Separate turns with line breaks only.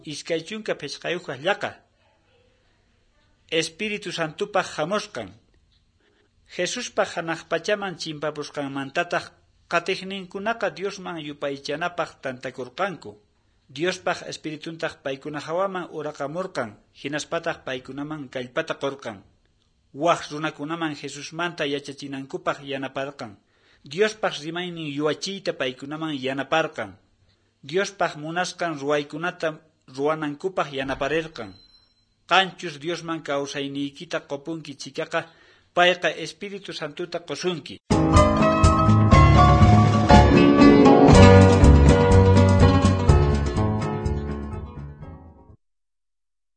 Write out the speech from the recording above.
iskaychunka pechqayuqa llaqa. Espíritu Santupa hamuskan. Jesuspa hanaq pachaman chimpapusqanmantataq qatiqninkunaqa Diosman yupaychanapaq tantakurqanku. Diospaq espirituntaq paykuna hawaman uraqamurqan, hinaspataq paykunaman kallpata qurqan. Waq runakunaman Jesusmanta yachachinankupaq yanaparqan. Diospaq rimaynin yuachiyta paykunaman yanaparqan. Diospaq munasqan ruwaykunata ruwanankupaq yanaparirqan. Qanchus Diosman kawsayniykita qopunki chikaqa, payqa Espíritu Santuta qosunki.